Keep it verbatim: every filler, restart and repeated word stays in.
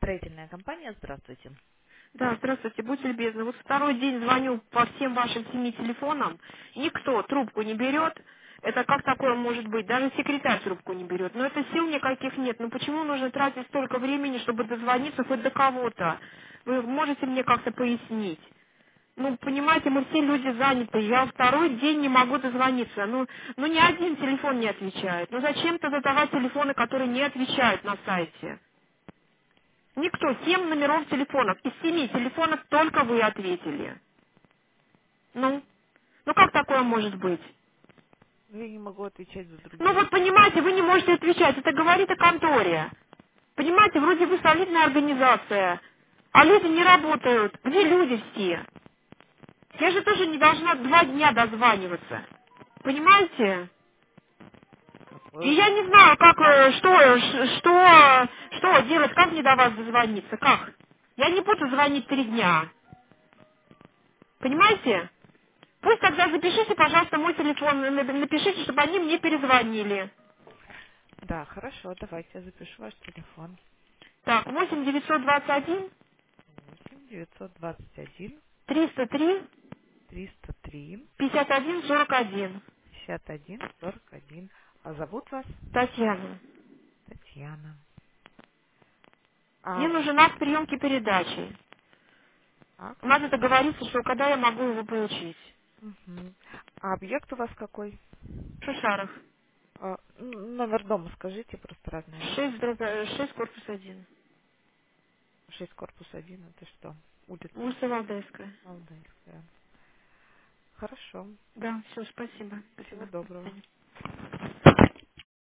Строительная компания, здравствуйте. Да, здравствуйте, будьте любезны. Вот второй день звоню по всем вашим семи телефонам, никто трубку не берет. Это как такое может быть? Даже секретарь трубку не берет. Но это сил никаких нет. Ну почему нужно тратить столько времени, чтобы дозвониться хоть до кого-то? Вы можете мне как-то пояснить? Ну, понимаете, мы все люди заняты. Я второй день не могу дозвониться. Ну, ну ни один телефон не отвечает. Ну зачем-то задавать телефоны, которые не отвечают на сайте? Никто. Семь номеров телефонов. Из семи телефонов только вы ответили. Ну, ну как такое может быть? Ну, я не могу отвечать за Ну других. вот понимаете, вы не можете отвечать. Это говорит о конторе. Понимаете, вроде вы солидная организация, а люди не работают. Где люди все? Я же тоже не должна два дня дозваниваться. Понимаете? И Э, я не знаю, как, Да, э, что, э, ш- что, что делать, как мне до вас дозвониться, как? Я не буду звонить три дня. Понимаете? Пусть тогда запишите, пожалуйста, мой телефон, на- напишите, чтобы они мне перезвонили. да, хорошо, давайте я запишу ваш телефон. Так, восемь девятьсот двадцать один Восемь девятьсот двадцать один триста три триста три пятьдесят один сорок один. пятьдесят один сорок один. А зовут вас Татьяна. Татьяна. Мне А, нужен акт приемки передачи. акт? Надо договориться, что когда я могу его получить. Мгм. А объект у вас какой? Шушаров. А, н- номер дома скажите, просто разные шесть, адреса. дробь- шесть корпус один. Шесть корпус один, это что? Улица Улица Валдайская. Валдайская. Хорошо. Да, все, спасибо. Всего Спасибо. До доброго. свидания.